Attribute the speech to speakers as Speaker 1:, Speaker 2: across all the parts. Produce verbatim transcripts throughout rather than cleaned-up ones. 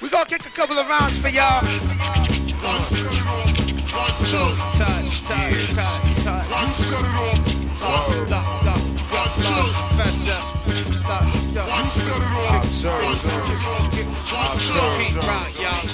Speaker 1: We gonna kick a couple of rounds for y'all.
Speaker 2: One, two, touch, touch, touch, touch. Lock, lock, lock, lock, professor. Lock, lock. Observe, observe. Pete Rock, y'all.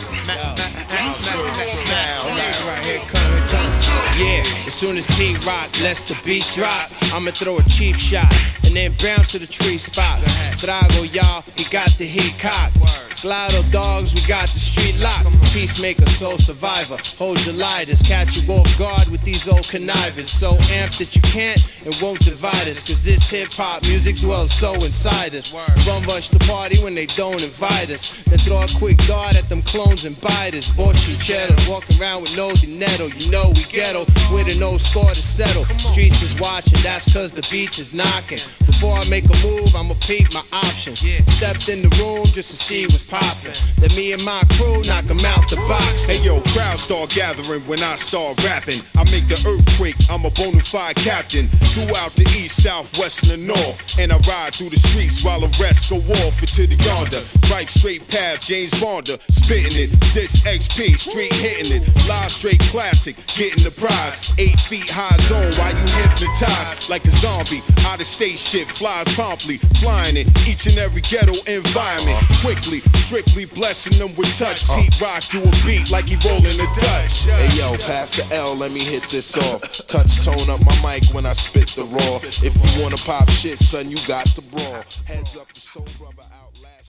Speaker 2: Right here, come, here, come. Yeah, as soon as Pete Rock lets the beat drop, I'ma throw a cheap shot and then bounce to the tree spot. Drago, y'all, he got the heat cocked. Glado dogs, we got the street locked. Peacemaker, soul survivor. Hold your lighters, catch you off guard with these old connivers. So amped that you can't and won't divide us. Cause this hip hop music dwells so inside us. Run rush the party when they don't invite us. Then throw a quick dart at them clones and biters. Borchi cheddar, walking around with no dinero. You know we ghetto, with a no score to settle. Streets is watching, that's cause the beats is knocking. Before I make a move, I'ma peep my options. Stepped in the room just to see what's poppin'. Then me and my crew knock 'em out the box.
Speaker 3: Hey yo, crowds start gathering when I start rapping. I make the earthquake, I'm a bona fide captain. Throughout the east, south, west, and the north. And I ride through the streets while the rest go off into the yonder. Right straight path, James Bonda, spitting it. This X P, street hitting it. Live straight classic, getting the prize. Eight feet high zone while you hypnotized. Like a zombie, out of state shit, fly promptly. Flying in each and every ghetto environment. Quickly, strictly blessing them with touch. Pete Rock do a beat like he rolling a Dutch.
Speaker 4: Hey yo, pass the L, let me hit this off. Touch tone up my mic when I spit the raw. If you wanna pop shit, son, you got to brawl. Heads up the soul brother out.